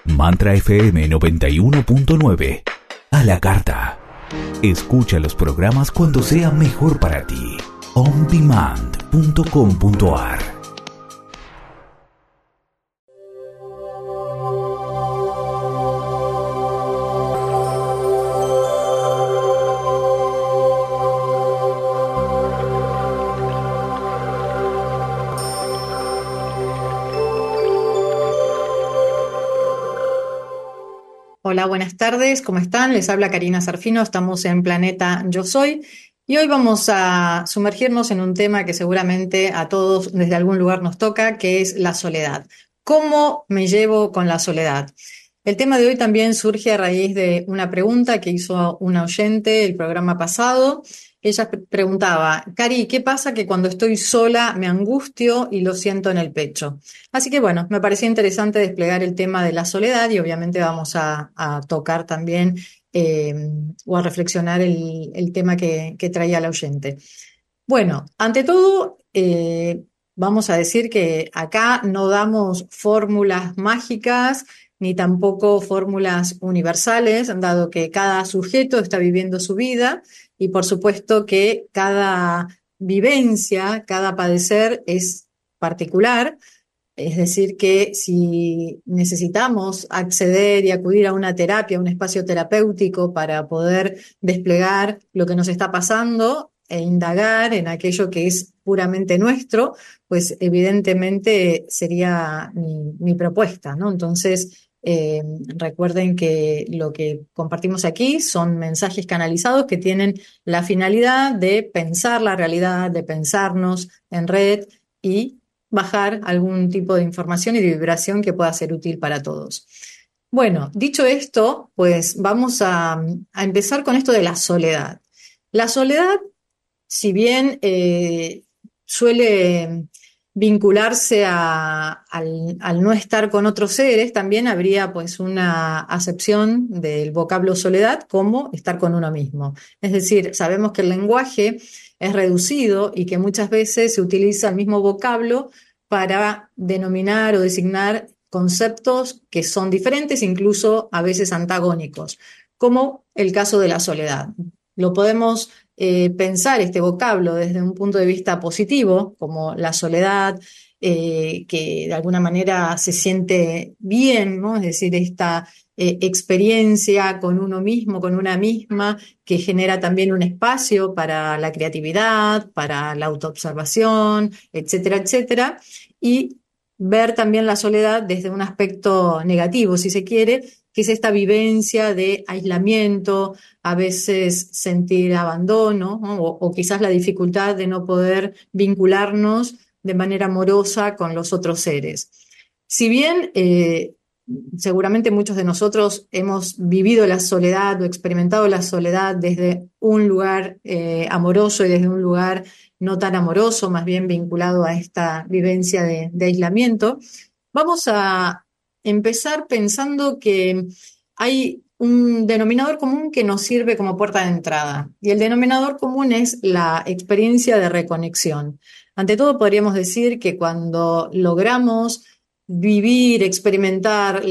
Mantra FM 91.9. A la carta. Escucha los programas cuando sea mejor para ti. ondemand.com.ar. Hola, buenas tardes, ¿cómo están? Les habla Karina Sarfino, estamos en Planeta Yo Soy y hoy vamos a sumergirnos en un tema que seguramente a todos desde algún lugar nos toca, que es la soledad. ¿Cómo me llevo con la soledad? El tema de hoy también surge a raíz de una pregunta que hizo una oyente el programa pasado. Ella preguntaba, Cari, ¿qué pasa que cuando estoy sola me angustio y lo siento en el pecho? Así que bueno, me parecía interesante desplegar el tema de la soledad y obviamente vamos a tocar también eh, o a reflexionar el tema que traía la oyente. Bueno, ante todo, vamos a decir que acá no damos fórmulas mágicas ni tampoco fórmulas universales, dado que cada sujeto está viviendo su vida y por supuesto que cada vivencia, cada padecer es particular. Es decir, que si necesitamos acceder y acudir a una terapia, a un espacio terapéutico para poder desplegar lo que nos está pasando e indagar en aquello que es puramente nuestro, pues evidentemente sería mi propuesta, ¿no? Entonces, recuerden que lo que compartimos aquí son mensajes canalizados que tienen la finalidad de pensar la realidad, de pensarnos en red y bajar algún tipo de información y de vibración que pueda ser útil para todos. Bueno, dicho esto, pues vamos a empezar con esto de la soledad. La soledad, si bien suele vincularse al no estar con otros seres, también habría pues una acepción del vocablo soledad como estar con uno mismo. Es decir, sabemos que el lenguaje es reducido y que muchas veces se utiliza el mismo vocablo para denominar o designar conceptos que son diferentes, incluso a veces antagónicos, como el caso de la soledad. Lo podemos pensar este vocablo desde un punto de vista positivo, como la soledad, que de alguna manera se siente bien, ¿no? Es decir, esta experiencia con uno mismo, con una misma, que genera también un espacio para la creatividad, para la autoobservación, etcétera, etcétera, y ver también la soledad desde un aspecto negativo, si se quiere, que es esta vivencia de aislamiento, a veces sentir abandono, ¿no? O quizás la dificultad de no poder vincularnos de manera amorosa con los otros seres. Si bien seguramente muchos de nosotros hemos vivido la soledad o experimentado la soledad desde un lugar amoroso y desde un lugar no tan amoroso, más bien vinculado a esta vivencia de aislamiento, vamos a empezar pensando que hay un denominador común que nos sirve como puerta de entrada. Y el denominador común es la experiencia de reconexión. Ante todo, podríamos decir que cuando logramos vivir, experimentar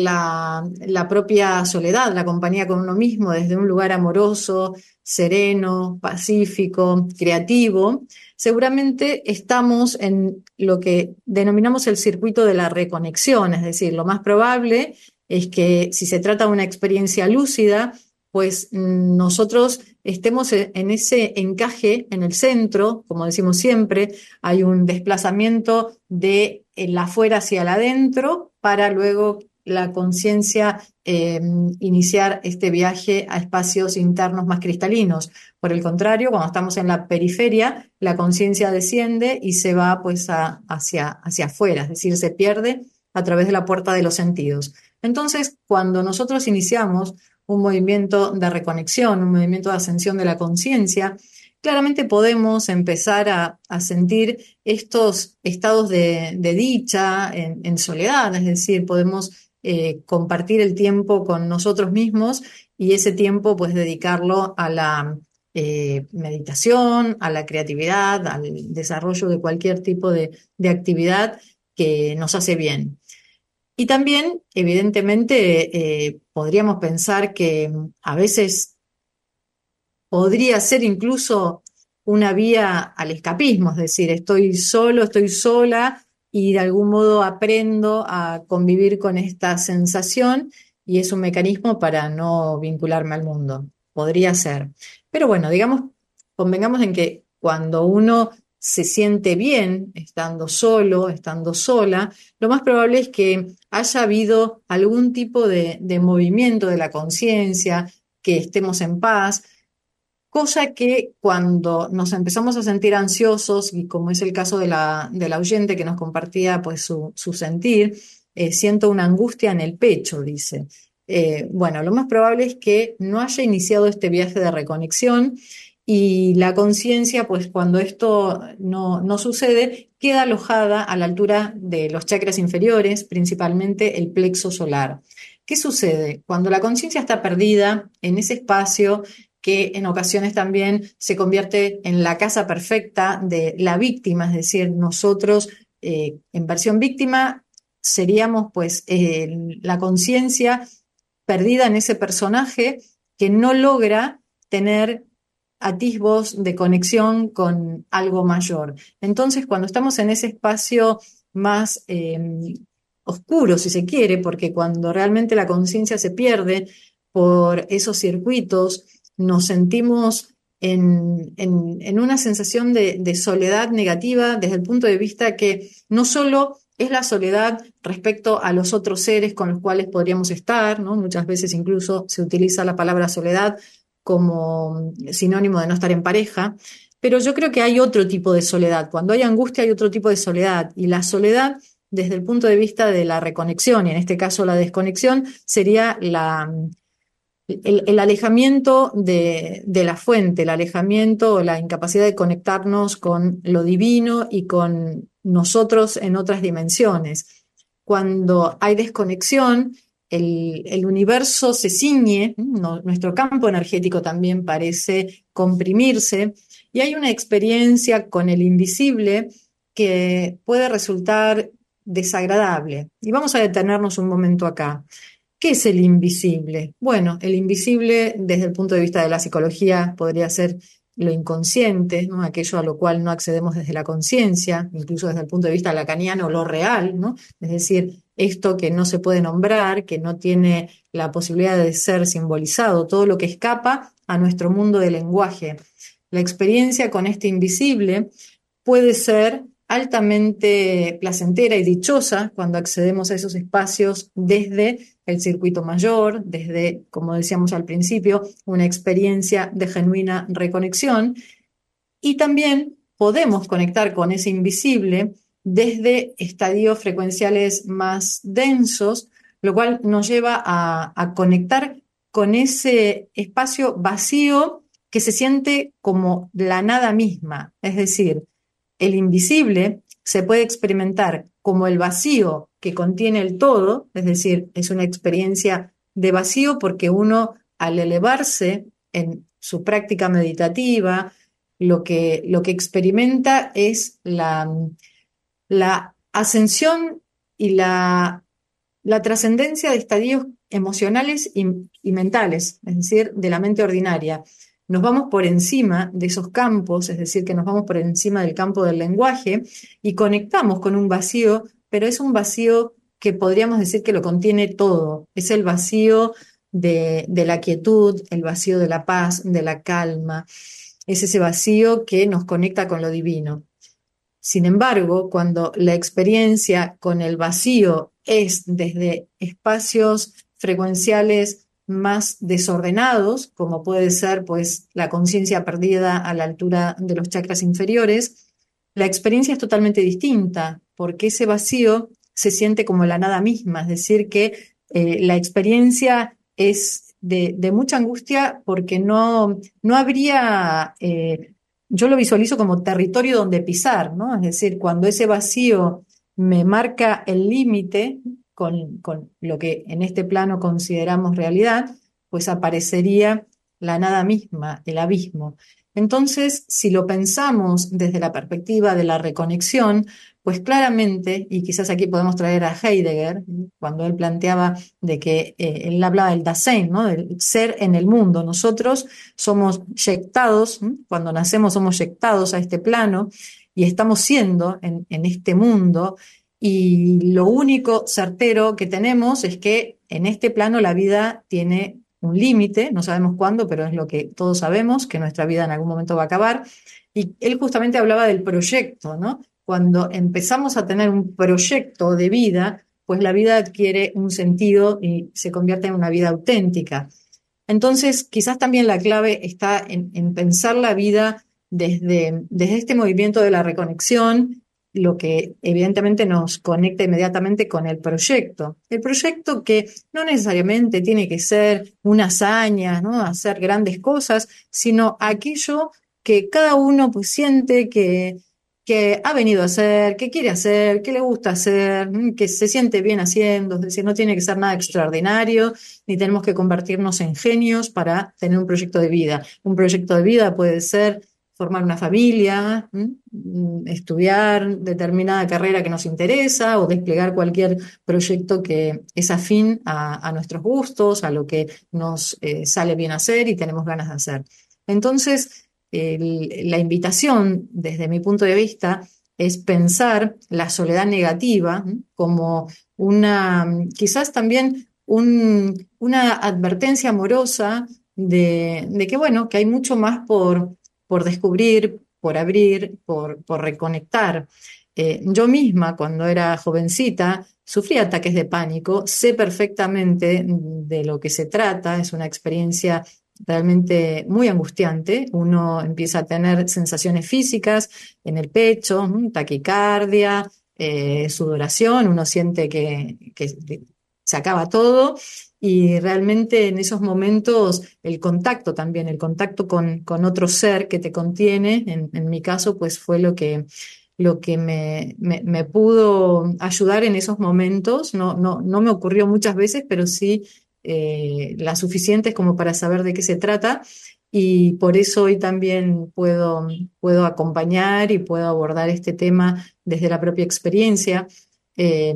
la propia soledad, la compañía con uno mismo desde un lugar amoroso, sereno, pacífico, creativo, seguramente estamos en lo que denominamos el circuito de la reconexión, es decir, lo más probable es que si se trata de una experiencia lúcida, pues nosotros estemos en ese encaje en el centro, como decimos siempre, hay un desplazamiento de el afuera hacia el adentro para luego la conciencia iniciar este viaje a espacios internos más cristalinos. Por el contrario, cuando estamos en la periferia, la conciencia desciende y se va pues hacia afuera, es decir, se pierde a través de la puerta de los sentidos. Entonces, cuando nosotros iniciamos un movimiento de reconexión, un movimiento de ascensión de la conciencia, claramente podemos empezar a sentir estos estados de dicha en soledad, es decir, podemos compartir el tiempo con nosotros mismos y ese tiempo pues dedicarlo a la meditación, a la creatividad, al desarrollo de cualquier tipo de actividad que nos hace bien. Y también, evidentemente, podríamos pensar que a veces podría ser incluso una vía al escapismo, es decir, estoy solo, estoy sola y de algún modo aprendo a convivir con esta sensación y es un mecanismo para no vincularme al mundo. Podría ser. Pero bueno, digamos, convengamos en que cuando uno se siente bien estando solo, estando sola, lo más probable es que haya habido algún tipo de movimiento de la conciencia, que estemos en paz. Cosa que cuando nos empezamos a sentir ansiosos, y como es el caso de la oyente que nos compartía pues, su sentir, siento una angustia en el pecho, dice. Bueno, lo más probable es que no haya iniciado este viaje de reconexión y la conciencia, pues cuando esto no sucede, queda alojada a la altura de los chakras inferiores, principalmente el plexo solar. ¿Qué sucede? Cuando la conciencia está perdida en ese espacio, que en ocasiones también se convierte en la casa perfecta de la víctima, es decir, nosotros en versión víctima seríamos pues la conciencia perdida en ese personaje que no logra tener atisbos de conexión con algo mayor. Entonces, cuando estamos en ese espacio más oscuro, si se quiere, porque cuando realmente la conciencia se pierde por esos circuitos, nos sentimos en una sensación de soledad negativa desde el punto de vista que no solo es la soledad respecto a los otros seres con los cuales podríamos estar, ¿no? Muchas veces incluso se utiliza la palabra soledad como sinónimo de no estar en pareja, pero yo creo que hay otro tipo de soledad. Cuando hay angustia hay otro tipo de soledad, y la soledad desde el punto de vista de la reconexión, y en este caso la desconexión, sería el alejamiento de la fuente, el alejamiento o la incapacidad de conectarnos con lo divino y con nosotros en otras dimensiones. Cuando hay desconexión, el universo se ciñe, nuestro campo energético también parece comprimirse y hay una experiencia con el invisible que puede resultar desagradable. Y vamos a detenernos un momento acá. ¿Qué es el invisible? Bueno, el invisible desde el punto de vista de la psicología podría ser lo inconsciente, ¿no? Aquello a lo cual no accedemos desde la conciencia, incluso desde el punto de vista lacaniano, lo real, ¿no? Es decir, esto que no se puede nombrar, que no tiene la posibilidad de ser simbolizado, todo lo que escapa a nuestro mundo de lenguaje. La experiencia con este invisible puede ser altamente placentera y dichosa cuando accedemos a esos espacios desde el circuito mayor, desde, como decíamos al principio, una experiencia de genuina reconexión. Y también podemos conectar con ese invisible desde estadios frecuenciales más densos, lo cual nos lleva a conectar con ese espacio vacío que se siente como la nada misma. Es decir, el invisible se puede experimentar como el vacío que contiene el todo, es decir, es una experiencia de vacío porque uno al elevarse en su práctica meditativa, lo que experimenta es la ascensión y la trascendencia de estadios emocionales y mentales, es decir, de la mente ordinaria. Nos vamos por encima de esos campos, es decir, que nos vamos por encima del campo del lenguaje y conectamos con un vacío, pero es un vacío que podríamos decir que lo contiene todo. Es el vacío de la quietud, el vacío de la paz, de la calma. Es ese vacío que nos conecta con lo divino. Sin embargo, cuando la experiencia con el vacío es desde espacios frecuenciales más desordenados, como puede ser pues la conciencia perdida a la altura de los chakras inferiores, la experiencia es totalmente distinta, porque ese vacío se siente como la nada misma, es decir, que la experiencia es de mucha angustia porque no habría yo lo visualizo como territorio donde pisar, ¿no? Es decir, cuando ese vacío me marca el límite con lo que en este plano consideramos realidad, pues aparecería la nada misma, el abismo. Entonces, si lo pensamos desde la perspectiva de la reconexión, pues claramente, y quizás aquí podemos traer a Heidegger, cuando él planteaba de que él hablaba del Dasein, ¿no? Del ser en el mundo. Nosotros somos yectados, cuando nacemos somos yectados a este plano y estamos siendo en este mundo. Y lo único certero que tenemos es que en este plano la vida tiene un límite, no sabemos cuándo, pero es lo que todos sabemos, que nuestra vida en algún momento va a acabar. Y él justamente hablaba del proyecto, ¿no? Cuando empezamos a tener un proyecto de vida, pues la vida adquiere un sentido y se convierte en una vida auténtica. Entonces, quizás también la clave está en pensar la vida desde este movimiento de la reconexión, lo que evidentemente nos conecta inmediatamente con el proyecto. El proyecto que no necesariamente tiene que ser una hazaña, ¿no? Hacer grandes cosas, sino aquello que cada uno pues siente que ha venido a hacer, que quiere hacer, que le gusta hacer, que se siente bien haciendo, es decir, no tiene que ser nada extraordinario, ni tenemos que convertirnos en genios para tener un proyecto de vida. Un proyecto de vida puede ser formar una familia, estudiar determinada carrera que nos interesa o desplegar cualquier proyecto que es afín a nuestros gustos, a lo que nos sale bien hacer y tenemos ganas de hacer. Entonces, la invitación, desde mi punto de vista, es pensar la soledad negativa como quizás también una advertencia amorosa de que, bueno, que hay mucho más por descubrir, por abrir, por reconectar. Yo misma, cuando era jovencita, sufrí ataques de pánico, sé perfectamente de lo que se trata, es una experiencia realmente muy angustiante. Uno empieza a tener sensaciones físicas en el pecho, taquicardia, sudoración, uno siente que se acaba todo y realmente en esos momentos el contacto también, el contacto con otro ser que te contiene, en mi caso, pues fue lo que me pudo ayudar en esos momentos. No me ocurrió muchas veces, pero sí las suficientes como para saber de qué se trata. Y por eso hoy también puedo acompañar y puedo abordar este tema desde la propia experiencia. Eh,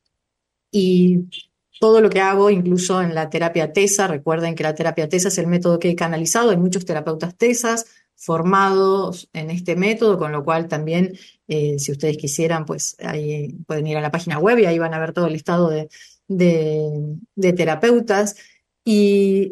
y todo lo que hago, incluso en la terapia TESA, recuerden que la terapia TESA es el método que he canalizado, hay muchos terapeutas TESAs formados en este método, con lo cual también, si ustedes quisieran, pues ahí pueden ir a la página web y ahí van a ver todo el listado de terapeutas. Y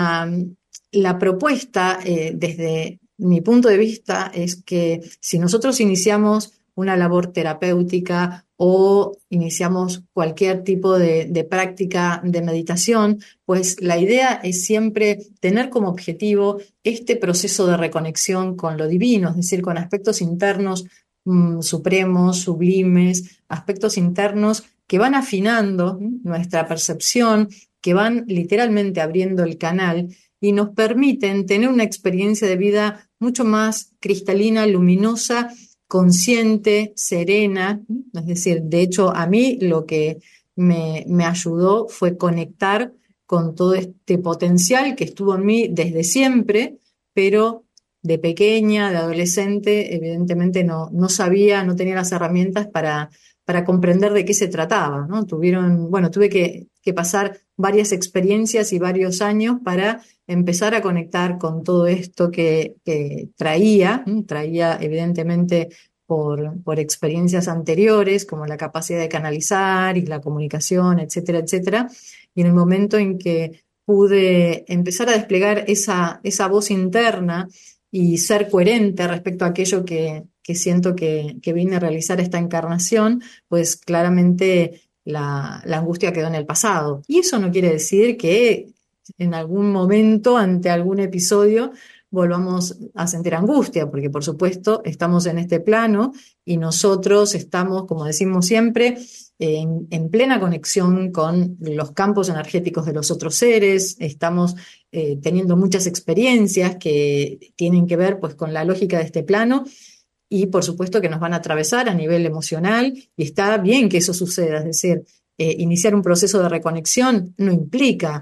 la propuesta, desde mi punto de vista, es que si nosotros iniciamos una labor terapéutica o iniciamos cualquier tipo de práctica de meditación, pues la idea es siempre tener como objetivo este proceso de reconexión con lo divino, es decir, con aspectos internos supremos, sublimes, aspectos internos que van afinando nuestra percepción, que van literalmente abriendo el canal y nos permiten tener una experiencia de vida mucho más cristalina, luminosa, consciente, serena. Es decir, de hecho, a mí lo que me ayudó fue conectar con todo este potencial que estuvo en mí desde siempre, pero de pequeña, de adolescente, evidentemente no sabía, no tenía las herramientas para comprender de qué se trataba, ¿no? Tuve que pasar varias experiencias y varios años para empezar a conectar con todo esto que traía evidentemente por experiencias anteriores, como la capacidad de canalizar y la comunicación, etcétera, etcétera. Y en el momento en que pude empezar a desplegar esa voz interna y ser coherente respecto a aquello que siento que vine a realizar esta encarnación, pues claramente la angustia quedó en el pasado. Y eso no quiere decir que en algún momento, ante algún episodio, volvamos a sentir angustia, porque por supuesto estamos en este plano y nosotros estamos, como decimos siempre, en plena conexión con los campos energéticos de los otros seres, estamos teniendo muchas experiencias que tienen que ver pues con la lógica de este plano y por supuesto que nos van a atravesar a nivel emocional y está bien que eso suceda, es decir, iniciar un proceso de reconexión no implica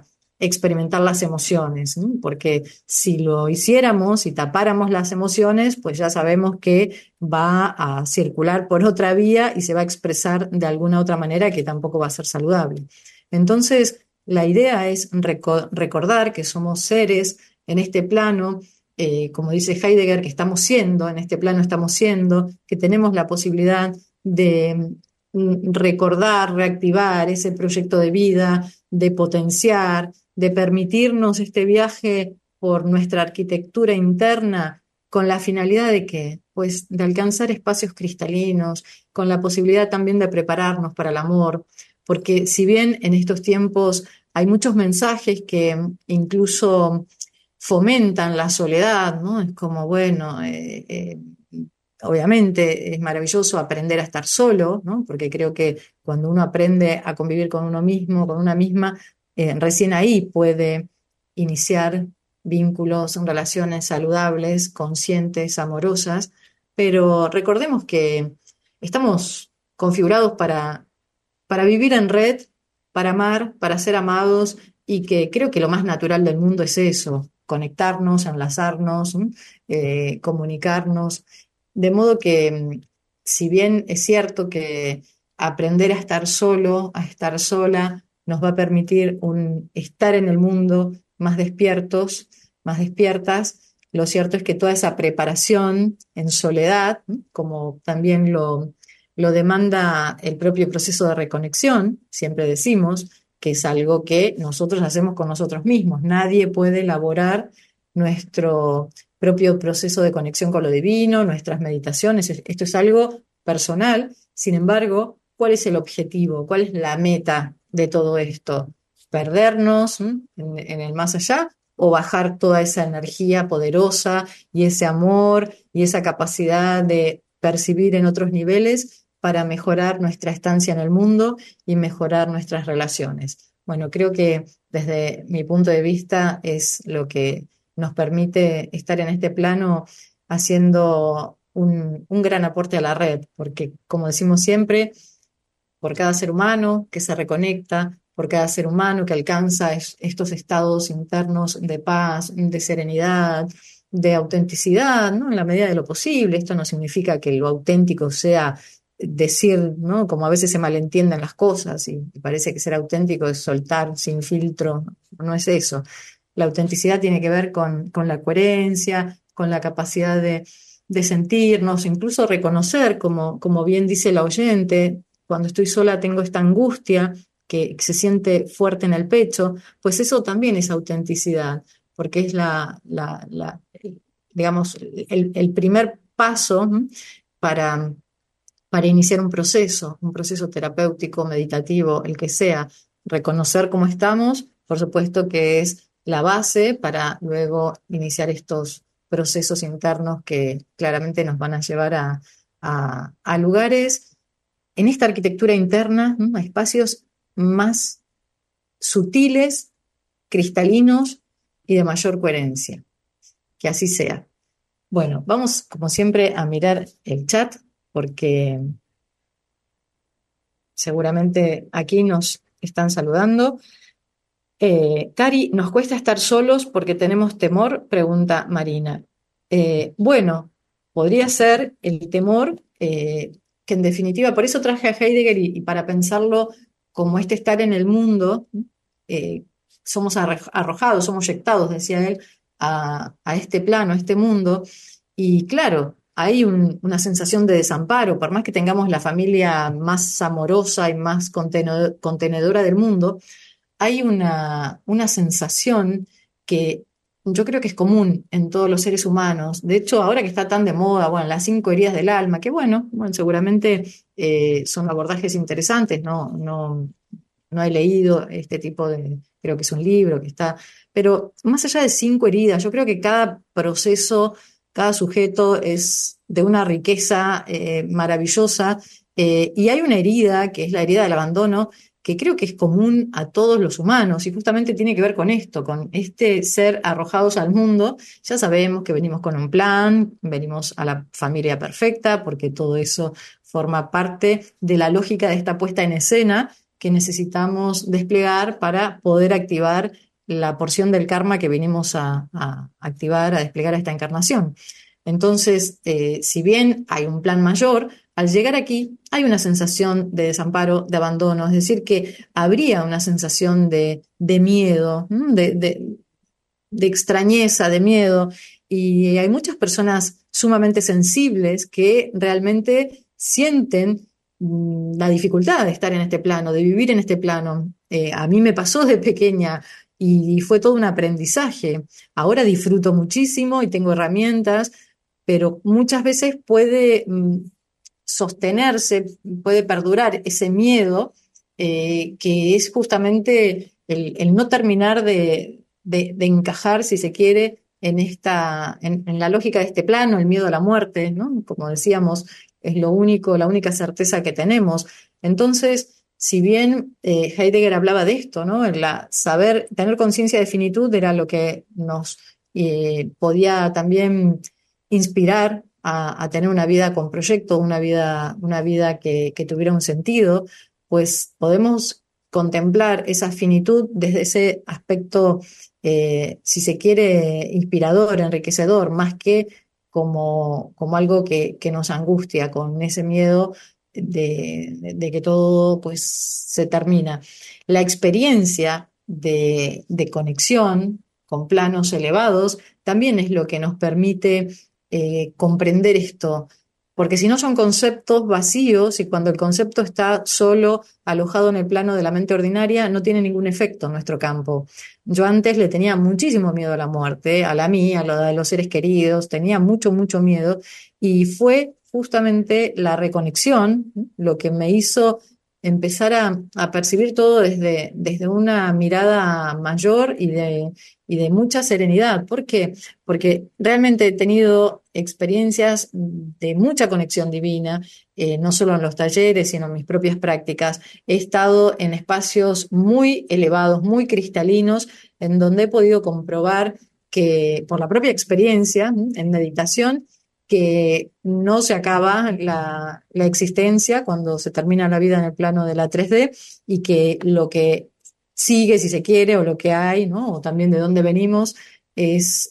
experimentar las emociones, ¿no? Porque si lo hiciéramos y tapáramos las emociones, pues ya sabemos que va a circular por otra vía y se va a expresar de alguna otra manera que tampoco va a ser saludable. Entonces, la idea es recordar que somos seres en este plano, como dice Heidegger, que estamos siendo, en este plano estamos siendo, que tenemos la posibilidad de recordar, reactivar ese proyecto de vida, de potenciar, de permitirnos este viaje por nuestra arquitectura interna con la finalidad de que, pues, de alcanzar espacios cristalinos, con la posibilidad también de prepararnos para el amor, porque si bien en estos tiempos hay muchos mensajes que incluso fomentan la soledad, ¿no? Es como, bueno, obviamente es maravilloso aprender a estar solo, ¿no? Porque creo que cuando uno aprende a convivir con uno mismo, con una misma, recién ahí puede iniciar vínculos, relaciones saludables, conscientes, amorosas, pero recordemos que estamos configurados para vivir en red, para amar, para ser amados, y que creo que lo más natural del mundo es eso, conectarnos, enlazarnos, comunicarnos. De modo que, si bien es cierto que aprender a estar solo, a estar sola, nos va a permitir estar en el mundo más despiertos, más despiertas, lo cierto es que toda esa preparación en soledad, como también lo demanda el propio proceso de reconexión, siempre decimos que es algo que nosotros hacemos con nosotros mismos. Nadie puede elaborar nuestro propio proceso de conexión con lo divino, nuestras meditaciones. Esto es algo personal. Sin embargo, ¿cuál es el objetivo? ¿Cuál es la meta de todo esto? ¿Perdernos en el más allá o bajar toda esa energía poderosa y ese amor y esa capacidad de percibir en otros niveles para mejorar nuestra estancia en el mundo y mejorar nuestras relaciones? Bueno, creo que desde mi punto de vista es lo que nos permite estar en este plano haciendo un gran aporte a la red, porque como decimos siempre, por cada ser humano que se reconecta, por cada ser humano que alcanza estos estados internos de paz, de serenidad, de autenticidad, ¿no? En la medida de lo posible. Esto no significa que lo auténtico sea decir, ¿no? Como a veces se malentienden las cosas y parece que ser auténtico es soltar sin filtro, no es eso. La autenticidad tiene que ver con la coherencia, con la capacidad de sentirnos, incluso reconocer, como bien dice la oyente, cuando estoy sola tengo esta angustia que se siente fuerte en el pecho, pues eso también es autenticidad, porque es digamos, el primer paso para, para iniciar un proceso terapéutico, meditativo, el que sea. Reconocer cómo estamos, por supuesto que es la base para luego iniciar estos procesos internos que claramente nos van a llevar a lugares en esta arquitectura interna, a espacios más sutiles, cristalinos y de mayor coherencia. Que así sea. Bueno, vamos como siempre a mirar el chat porque seguramente aquí nos están saludando. Cari, ¿nos cuesta estar solos porque tenemos temor? Pregunta Marina. Bueno, podría ser el temor, que en definitiva, por eso traje a Heidegger y para pensarlo como este estar en el mundo, eh, somos arrojados, somos eyectados, decía él, a este plano, a este mundo, y claro, hay una sensación de desamparo, por más que tengamos la familia más amorosa y más contenedora del mundo, hay una sensación que yo creo que es común en todos los seres humanos. De hecho, ahora que está tan de moda, bueno, las 5 heridas del alma, que bueno, seguramente son abordajes interesantes, no he leído este tipo creo que es un libro que está, pero más allá de 5 heridas, yo creo que cada proceso, cada sujeto es de una riqueza maravillosa, y hay una herida que es la herida del abandono que creo que es común a todos los humanos y justamente tiene que ver con esto, con este ser arrojados al mundo. Ya sabemos que venimos con un plan, venimos a la familia perfecta, porque todo eso forma parte de la lógica de esta puesta en escena que necesitamos desplegar para poder activar la porción del karma que vinimos a activar, a desplegar a esta encarnación. Entonces, si bien hay un plan mayor, al llegar aquí hay una sensación de desamparo, de abandono, es decir, que habría una sensación de miedo, de extrañeza, de miedo, y hay muchas personas sumamente sensibles que realmente sienten la dificultad de estar en este plano, de vivir en este plano. A mí me pasó de pequeña y fue todo un aprendizaje. Ahora disfruto muchísimo y tengo herramientas, pero muchas veces puede sostenerse, puede perdurar ese miedo, que es justamente el no terminar de encajar, si se quiere, en la lógica de este plano, el miedo a la muerte, ¿no? Como decíamos, es lo único, la única certeza que tenemos. Entonces, si bien Heidegger hablaba de esto, ¿no? Saber, tener conciencia de finitud era lo que nos podía también inspirar a tener una vida con proyecto, una vida que tuviera un sentido, pues podemos contemplar esa finitud desde ese aspecto, si se quiere, inspirador, enriquecedor, más que como algo que nos angustia, con ese miedo de que todo pues se termina. La experiencia de conexión con planos elevados también es lo que nos permite comprender esto, porque si no son conceptos vacíos y cuando el concepto está solo alojado en el plano de la mente ordinaria, no tiene ningún efecto en nuestro campo. Yo antes le tenía muchísimo miedo a la muerte, a la mía, a lo de los seres queridos, tenía mucho, mucho miedo y fue justamente la reconexión lo que me hizo empezar a percibir todo desde una mirada mayor y de mucha serenidad. ¿Por qué? Porque realmente he tenido experiencias de mucha conexión divina, no solo en los talleres, sino en mis propias prácticas. He estado en espacios muy elevados, muy cristalinos, en donde he podido comprobar que, por la propia experiencia, en meditación, que no se acaba la existencia cuando se termina la vida en el plano de la 3D y que lo que sigue, si se quiere, o lo que hay, ¿no? O también de dónde venimos, es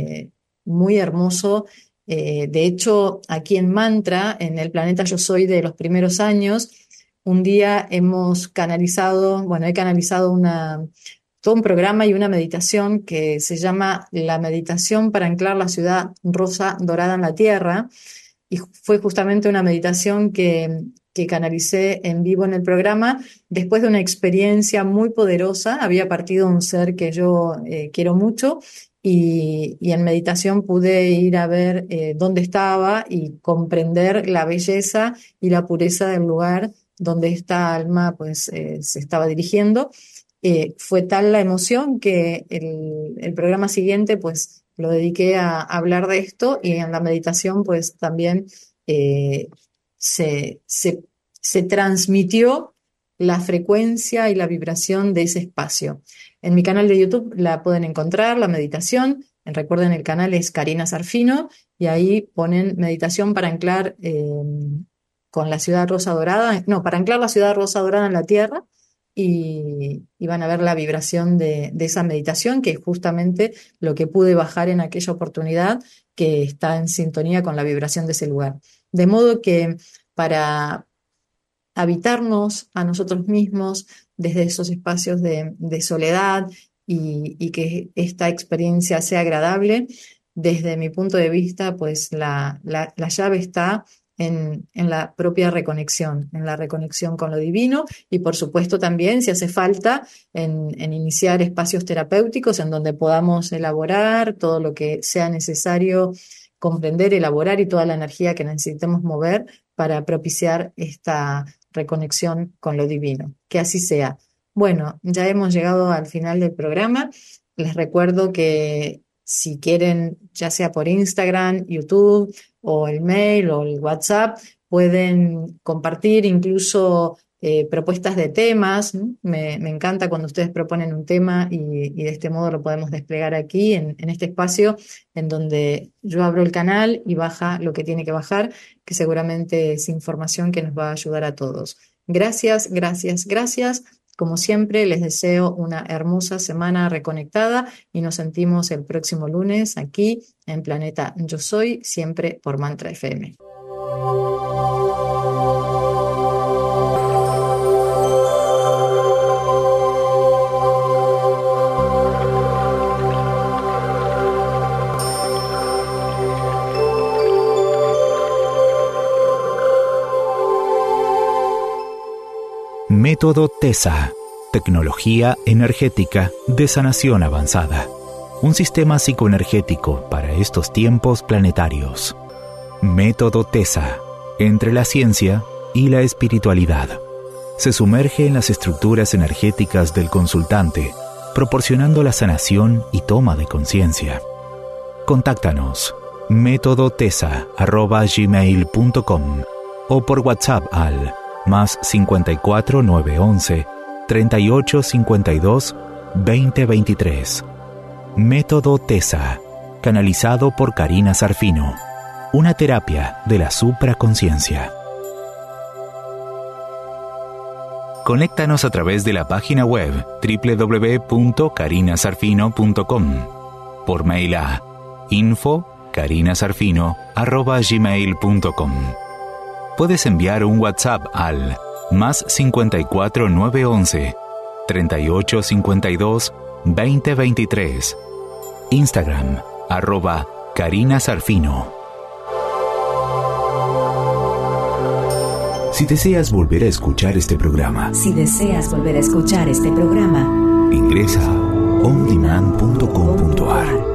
muy hermoso. De hecho, aquí en Mantra, en el planeta Yo Soy de los primeros años, un día hemos canalizado, bueno, he canalizado todo un programa y una meditación que se llama la meditación para anclar la ciudad rosa dorada en la tierra. Y fue justamente una meditación que canalicé en vivo en el programa después de una experiencia muy poderosa. Había partido un ser que yo quiero mucho y en meditación pude ir a ver dónde estaba y comprender la belleza y la pureza del lugar donde esta alma pues se estaba dirigiendo. Fue tal la emoción que el programa siguiente pues lo dediqué a hablar de esto y en la meditación pues también eh, se, se, se transmitió la frecuencia y la vibración de ese espacio. En mi canal de YouTube la pueden encontrar, la meditación. Recuerden, el canal es Karina Sarfino y ahí ponen meditación para anclar con la ciudad rosa dorada, no, para anclar la ciudad rosa dorada en la tierra y van a ver la vibración de esa meditación, que es justamente lo que pude bajar en aquella oportunidad, que está en sintonía con la vibración de ese lugar. De modo que para habitarnos a nosotros mismos desde esos espacios de soledad y que esta experiencia sea agradable, desde mi punto de vista, pues la llave está en la propia reconexión, en la reconexión con lo divino y por supuesto también, si hace falta, en iniciar espacios terapéuticos en donde podamos elaborar todo lo que sea necesario comprender, elaborar y toda la energía que necesitemos mover para propiciar esta reconexión con lo divino. Que así sea. Bueno, ya hemos llegado al final del programa. Les recuerdo que si quieren, ya sea por Instagram, YouTube o el mail o el WhatsApp, pueden compartir incluso propuestas de temas. ¿No? Me encanta cuando ustedes proponen un tema y de este modo lo podemos desplegar aquí en este espacio en donde yo abro el canal y baja lo que tiene que bajar, que seguramente es información que nos va a ayudar a todos. Gracias, gracias, gracias. Como siempre, les deseo una hermosa semana reconectada y nos sentimos el próximo lunes aquí en Planeta Yo Soy, siempre por Mantra FM. Método TESA, tecnología energética de sanación avanzada. Un sistema psicoenergético para estos tiempos planetarios. Método TESA, entre la ciencia y la espiritualidad. Se sumerge en las estructuras energéticas del consultante, proporcionando la sanación y toma de conciencia. Contáctanos, métodotesa@gmail.com o por WhatsApp al más 54 911 38 52 20 23. Método TESA, canalizado por Karina Sarfino. Una terapia de la supraconciencia. Conéctanos a través de la página web www.karinasarfino.com, por mail a info@karinasarfino.gmail.com. Puedes enviar un WhatsApp al más 54 911 38 52 20 23. Instagram @karinasarfino. Si deseas volver a escuchar este programa, ingresa a ondemand.com.ar.